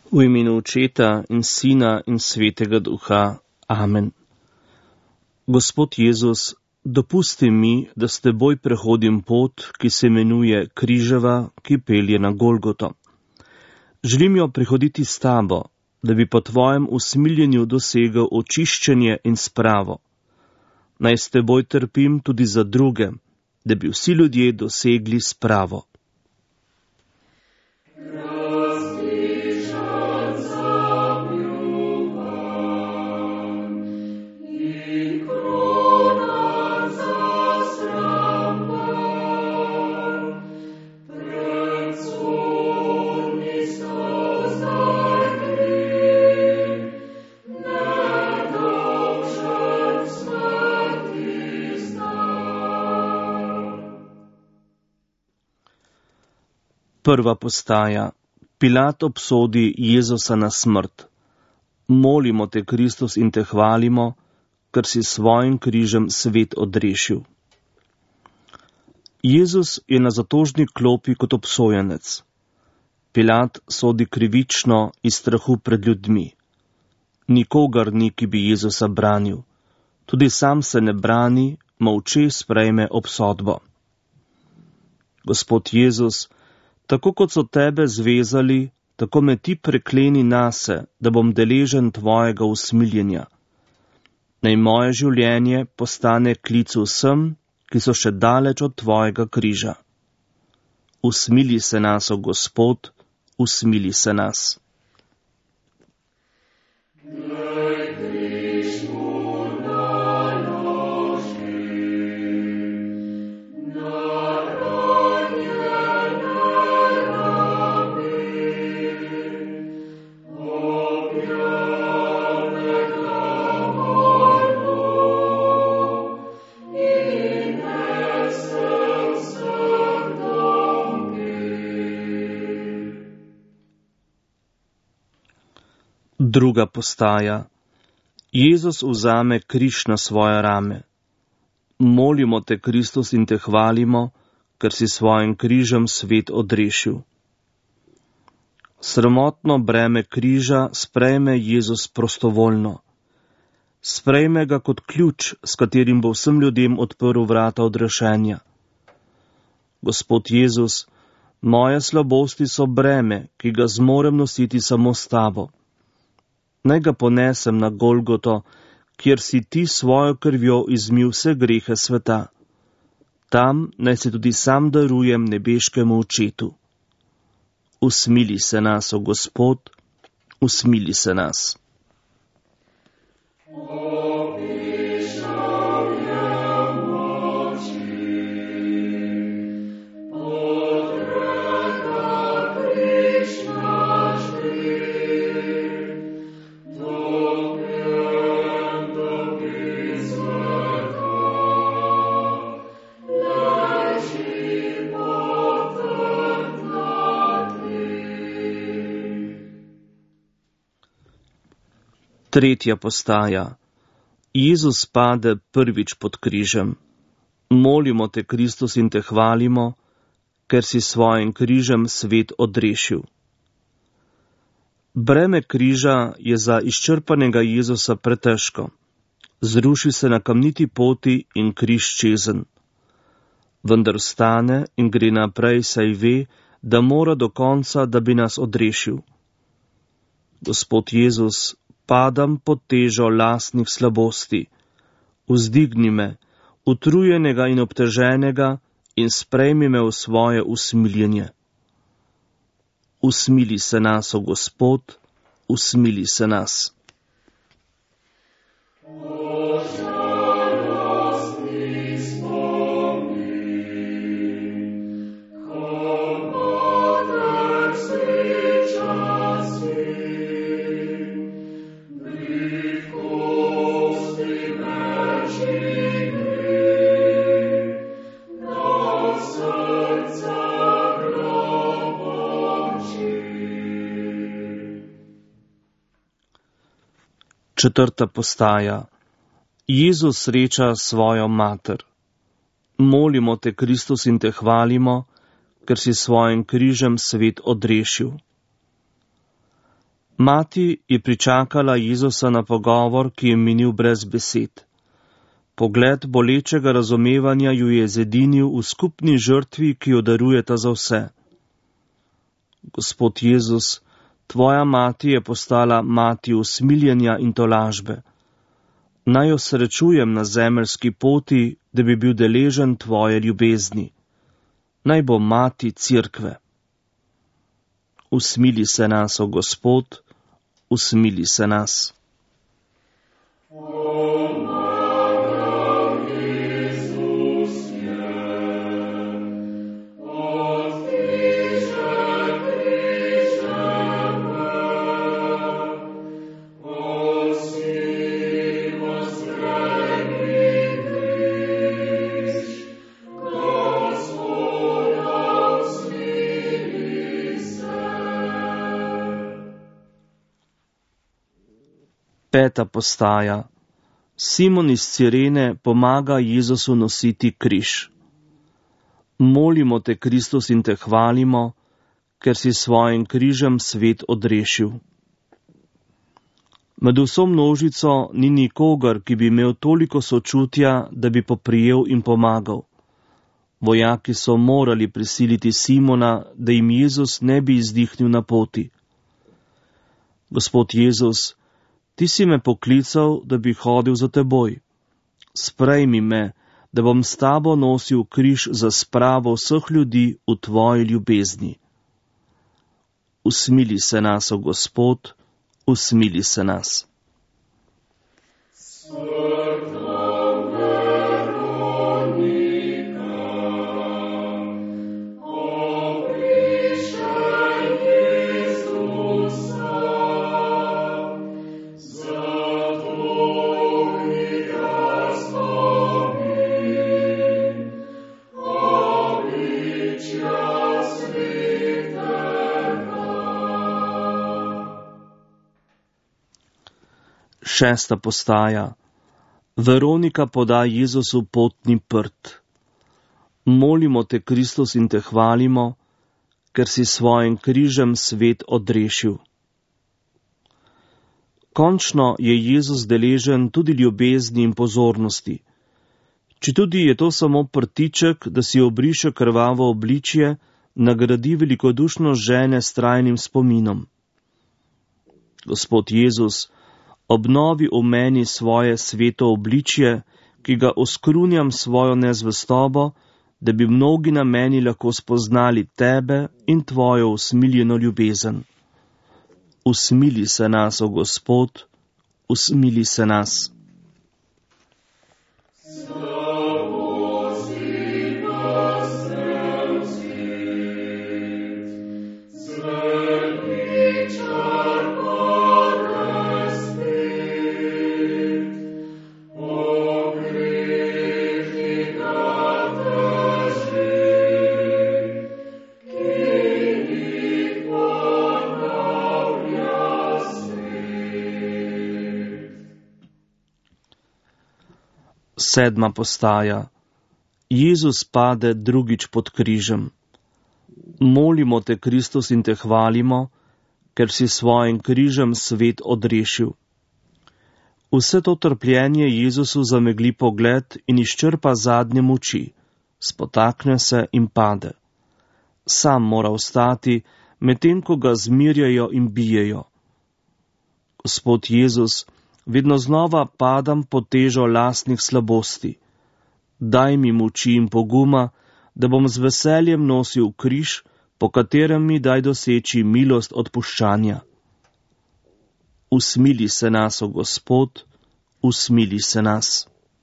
V imenu Očeta in Sina in Svetega Duha. Amen. Gospod Jezus, dopusti mi, da s teboj prehodim pot, ki se imenuje križeva, ki pelje na Golgoto. Želim jo prehoditi s tabo, da bi po tvojem usmiljenju dosegel očiščenje in spravo. Naj s teboj trpim tudi za druge, da bi vsi ljudje dosegli spravo. Prva postaja. Pilat obsodi Jezusa na smrt. Molimo te, Kristus, in te hvalimo, ker si svojim križem svet odrešil. Jezus je na zatožni klopi kot obsojenec. Pilat sodi krivično iz strahu pred ljudmi. Nikogar ni, ki bi Jezusa branil. Tudi sam se ne brani, molče sprejme obsodbo. Gospod Jezus, tako kot so tebe zvezali, tako me ti prekleni nase, da bom deležen tvojega usmiljenja. Naj moje življenje postane klic vsem, ki so še daleč od tvojega križa. Usmili se nas, o Gospod, usmili se nas. Druga postaja. Jezus vzame križ na svoje rame. Molimo te, Kristus, in te hvalimo, ker si svojim križem svet odrešil. Sramotno breme križa sprejme Jezus prostovoljno. Sprejme ga kot ključ, s katerim bo vsem ljudem odprl vrata odrešenja. Gospod Jezus, moje slabosti so breme, ki ga zmorem nositi samo s tabo. Naj ga ponesem na Golgoto, kjer si ti svojo krvjo izmil vse grehe sveta. Tam naj se tudi sam darujem nebeškemu Očetu. Usmili se nas, o Gospod, usmili se nas. Tretja postaja. Jezus pade prvič pod križem. Molimo te, Kristus, in te hvalimo, ker si svojim križem svet odrešil. Breme križa je za izčrpanega Jezusa pretežko. Zruši se na kamniti poti in križ čezen. Vendar vstane in gre naprej, saj ve, da mora do konca, da bi nas odrešil. Gospod Jezus, padam pod težo lastnih slabosti. Vzdigni me, utrujenega in obteženega, in sprejmi me v svoje usmiljenje. Usmili se nas, o Gospod, usmili se nas. Četrta postaja. Jezus sreča svojo mater. Molimo te, Kristus, in te hvalimo, ker si svojim križem svet odrešil. Mati je pričakala Jezusa na pogovor, ki je minil brez besed. Pogled bolečega razumevanja ju je zedinil v skupni žrtvi, ki jo darujeta za vse. Gospod Jezus, tvoja mati je postala mati usmiljenja in tolažbe. Naj jo srečujem na zemeljski poti, da bi bil deležen tvoje ljubezni. Naj bo mati Cerkve. Usmili se nas, o Gospod, usmili se nas. Peta postaja. Simon iz Cirene pomaga Jezusu nositi križ. Molimo te, Kristus, in te hvalimo, ker si svojim križem svet odrešil. Med vso množico ni nikogar, ki bi imel toliko sočutja, da bi poprijel in pomagal. Vojaki so morali prisiliti Simona, da jim Jezus ne bi izdihnil na poti. Gospod Jezus, ti si me poklical, da bi hodil za teboj. Sprejmi me, da bom s tabo nosil križ za spravo vseh ljudi v tvoji ljubezni. Usmili se nas, o Gospod, usmili se nas. Šesta postaja. Veronika poda Jezusu potni prt. Molimo te, Kristus, in te hvalimo, ker si svojim križem svet odrešil. Končno je Jezus deležen tudi ljubezni in pozornosti. Četudi je to samo prtiček, da si obriše krvavo obličje, nagradi velikodušno žene s trajnim spominom. Gospod Jezus, obnovi v meni svoje sveto obličje, ki ga oskrunjam svojo nezvestobo, da bi mnogi na meni lahko spoznali tebe in tvojo usmiljeno ljubezen. Usmili se nas, o Gospod, usmili se nas. Sedma postaja. Jezus pade drugič pod križem. Molimo te, Kristus, in te hvalimo, ker si svojim križem svet odrešil. Vse to trpljenje Jezusu zamegli pogled in izčrpa zadnje moči, spotakne se in pade. Sam mora vstati, medtem ko ga zmirjajo in bijejo. Gospod Jezus, vedno znova padam pod težo lastnih slabosti. Daj mi moči in poguma, da bom z veseljem nosil križ, po katerem mi daj doseči milost odpuščanja. Usmili se nas, o Gospod, usmili se nas.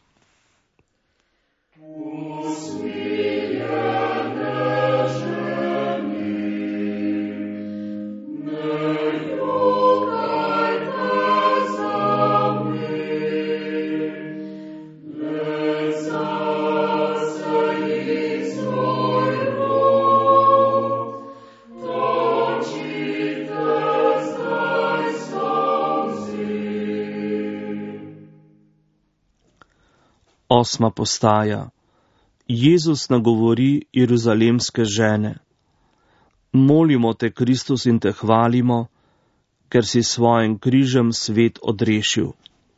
Osma postaja. Jezus nagovori jeruzalemske žene. Molimo te, Kristus, in te hvalimo, ker si svojim križem svet odrešil.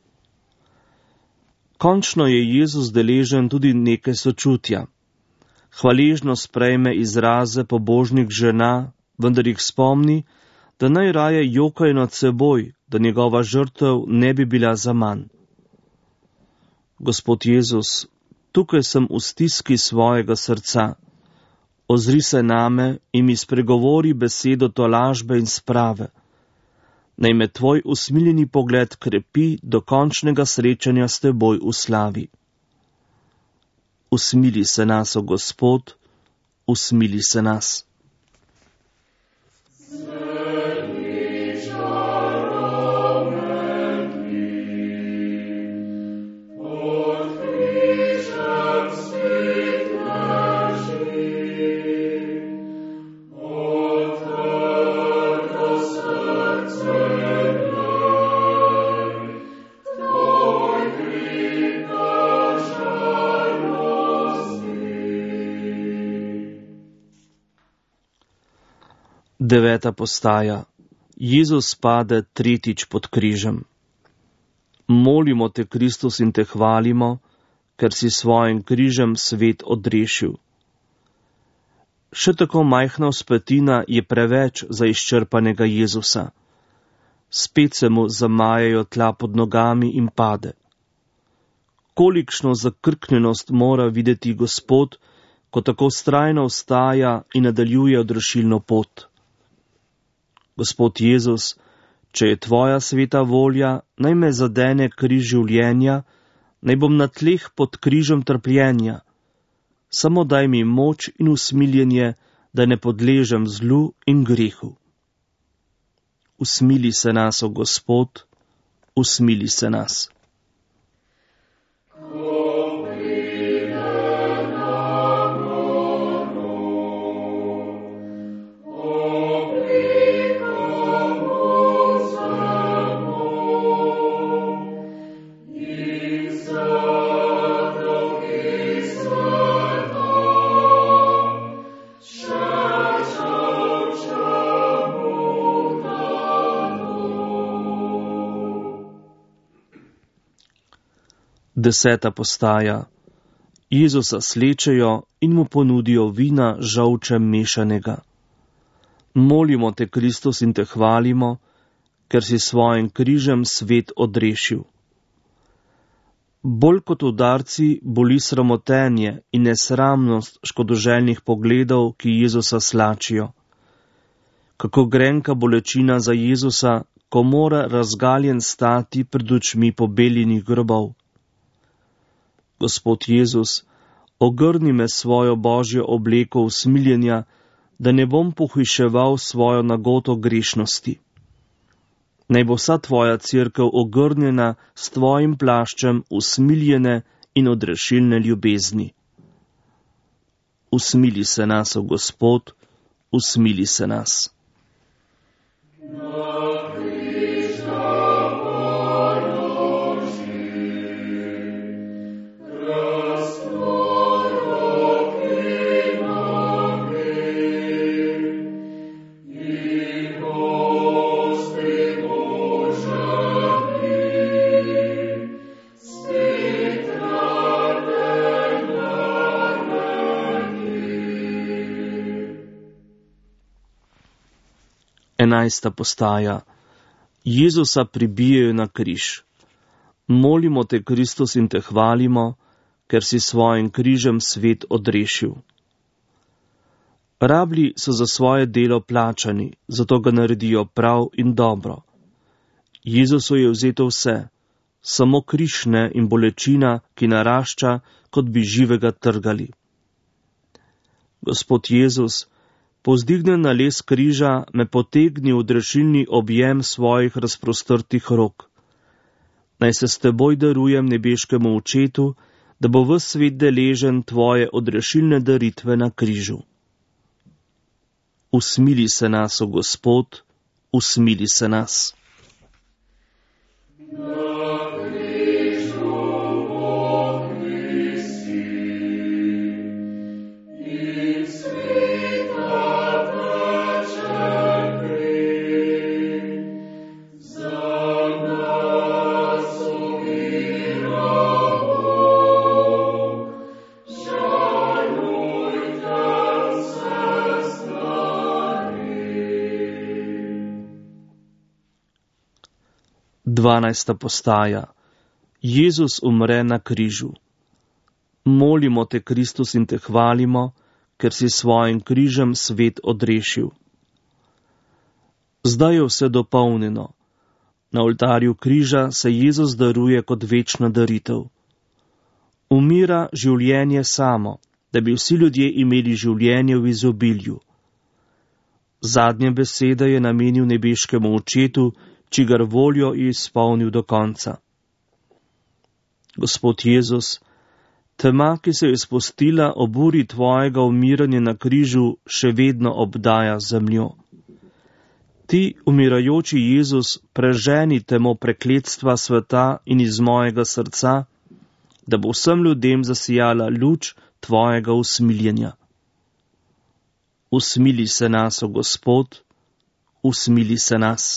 Končno je Jezus deležen tudi nekaj sočutja. Hvaležno sprejme izraze pobožnih žena, vendar jih spomni, da najraje jokajo nad seboj, da njegova žrtev ne bi bila zaman. Gospod Jezus, tukaj sem v stiski svojega srca. Ozri se name in mi spregovori besedo tolažbe in sprave. Naj me tvoj usmiljeni pogled krepi do končnega srečanja s teboj v slavi. Usmili se nas, o Gospod, usmili se nas. Deveta postaja. Jezus pade tretjič pod križem. Molimo te, Kristus, in te hvalimo, ker si svojim križem svet odrešil. Še tako majhna vzpetina je preveč za izčrpanega Jezusa. Spet se mu zamajajo tla pod nogami in pade. Kolikšno zakrknjenost mora videti Gospod, ko tako vztrajno vstaja in nadaljuje odrešilno pot. Gospod Jezus, če je tvoja sveta volja, naj me zadene križ življenja, naj bom na tleh pod križem trpljenja. Samo daj mi moč in usmiljenje, da ne podležem zlu in grehu. Usmili se nas, o Gospod, usmili se nas. Deseta postaja. Jezusa slečejo in mu ponudijo vina žolčem mešanega. Molimo te, Kristus, in te hvalimo, ker si svojim križem svet odrešil. Bolj kot udarci boli sramotenje in nesramnost škodoželjnih pogledov, ki Jezusa slačijo. Kako grenka bolečina za Jezusa, ko mora razgaljen stati pred očmi pobeljenih grobov. Gospod Jezus, ogrni me svojo božjo obleko usmiljenja, da ne bom pohujševal svojo nagoto grešnosti. Naj bo vsa tvoja cerkev ogrnjena s tvojim plaščem usmiljene in odrešilne ljubezni. Usmili se nas, o Gospod, usmili se nas. Enajsta postaja. Jezusa pribijejo na križ. Molimo te, Kristus, in te hvalimo, ker si svojim križem svet odrešil. Rablji so za svoje delo plačani, zato ga naredijo prav in dobro. Jezusu je vzeto vse, samo križ ne in bolečina, ki narašča, kot bi živega trgali. Gospod Jezus, povzdignen na les križa, me potegni v odrešilni objem svojih razprostrtih rok. Naj se s teboj darujem nebeškemu Očetu, da bo ves svet deležen tvoje odrešilne daritve na križu. Usmili se nas, o Gospod, usmili se nas. 12. postaja. Jezus umre na križu. Molimo te, Kristus, in te hvalimo, ker si svojim križem svet odrešil. Zdaj je vse dopolnjeno. Na oltarju križa se Jezus daruje kot večna daritev. Umira življenje samo, da bi vsi ljudje imeli življenje v izobilju. Zadnje besede je namenil nebeškemu Očetu, čigar voljo je izpolnil do konca. Gospod Jezus, tema, ki se je spustila ob uri tvojega umiranja na križu, še vedno obdaja zemljo. Ti, umirajoči Jezus, preženi temo prekletstva sveta in iz mojega srca, da bo vsem ljudem zasijala luč tvojega usmiljenja. Usmili se nas, o Gospod, usmili se nas.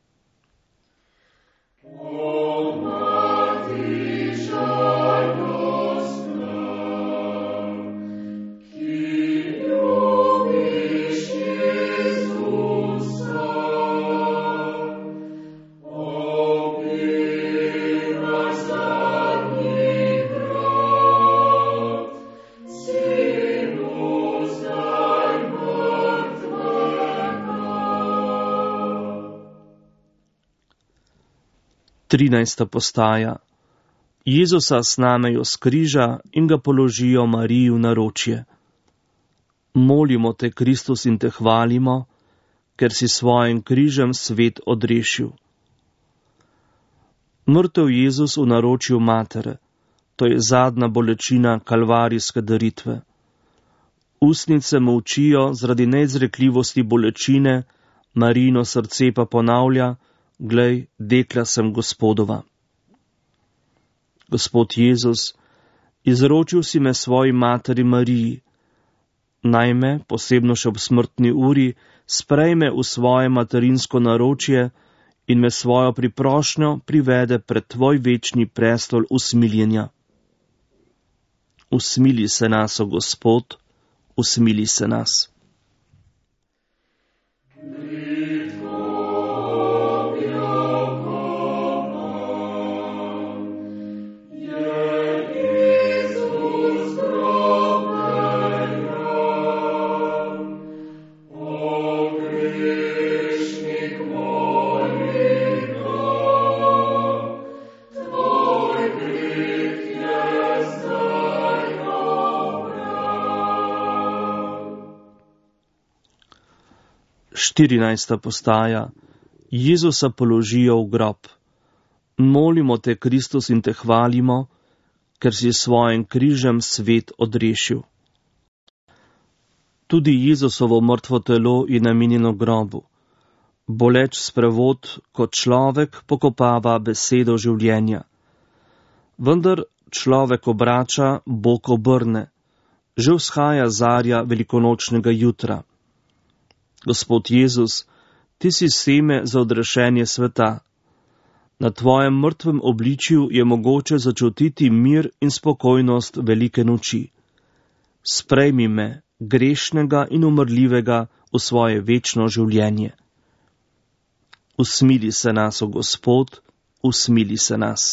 Trinajsta postaja. Jezusa snamejo s križa in ga položijo Mariji v naročje. Molimo te, Kristus, in te hvalimo, ker si svojim križem svet odrešil. Mrtev Jezus v naročju matere, to je zadnja bolečina kalvarijske daritve. Ustnice molčijo zaradi neizrekljivosti bolečine, Marijino srce pa ponavlja: Glej, dekla sem Gospodova. Gospod Jezus, izročil si me svoji materi Mariji. Naj me, posebno še ob smrtni uri, sprejme v svoje materinsko naročje in me svojo priprošnjo privede pred tvoj večni prestol usmiljenja. Usmili se nas, o Gospod, usmili se nas. Štirinajsta postaja. Jezusa položijo v grob. Molimo te, Kristus, in te hvalimo, ker si svojim križem svet odrešil. Tudi Jezusovo mrtvo telo je namenjeno grobu. Boleč sprevod, kot človek pokopava besedo življenja. Vendar človek obrača, Bog obrne. Že vzhaja zarja velikonočnega jutra. Gospod Jezus, ti si seme za odrešenje sveta. Na tvojem mrtvem obličju je mogoče začutiti mir in spokojnost velike noči. Sprejmi me, grešnega in umrljivega, v svoje večno življenje. Usmili se nas, o Gospod, usmili se nas.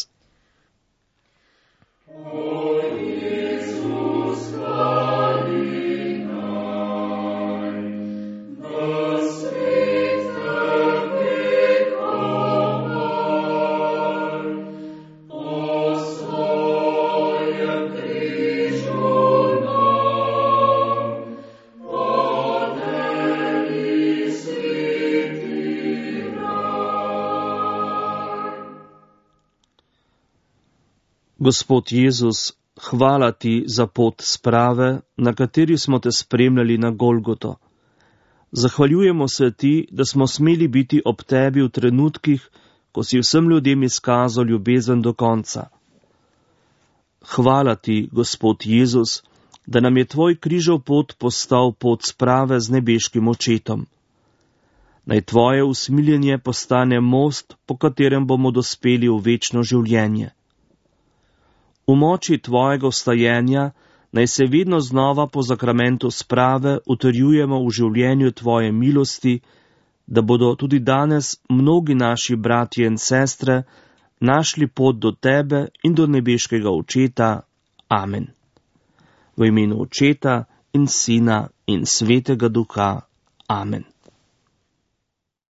Gospod Jezus, hvala ti za pot sprave, na kateri smo te spremljali na Golgoto. Zahvaljujemo se ti, da smo smeli biti ob tebi v trenutkih, ko si vsem ljudem izkazal ljubezen do konca. Hvala ti, Gospod Jezus, da nam je tvoj križov pot postal pot sprave z nebeškim Očetom. Naj tvoje usmiljenje postane most, po katerem bomo dospeli v večno življenje. V moči tvojega vstajenja naj se vedno znova po zakramentu sprave utrjujemo v življenju tvoje milosti, da bodo tudi danes mnogi naši bratje in sestre našli pot do tebe in do nebeškega Očeta. Amen. V imenu Očeta in Sina in Svetega Duha. Amen.